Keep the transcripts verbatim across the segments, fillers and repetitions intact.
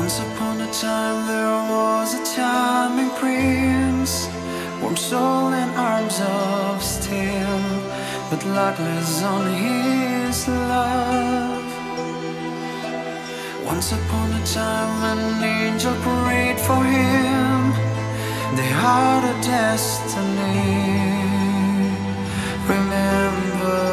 Once upon a time there was a charming prince, warm soul and arms of steel, but luckless on his love. Once upon a time an angel prayed for him, they had a destiny. Remember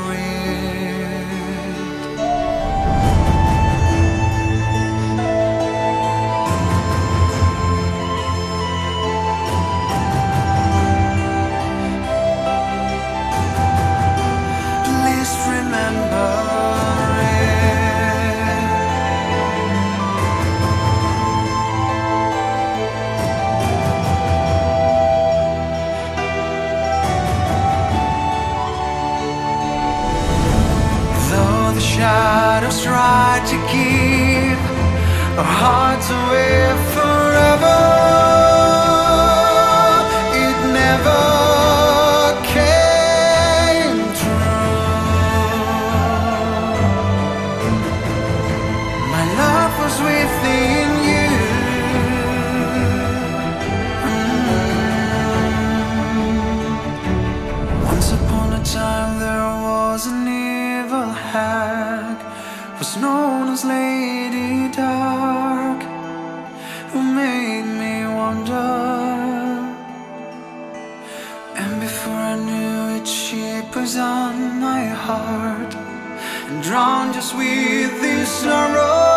shadows try to keep our hearts away forever. It never came true. My love was within you. Mm. Once upon a time there was an evil hag, was known as Lady Dark, who made me wonder. And before I knew it, she poisoned my heart and drowned just with this sorrow.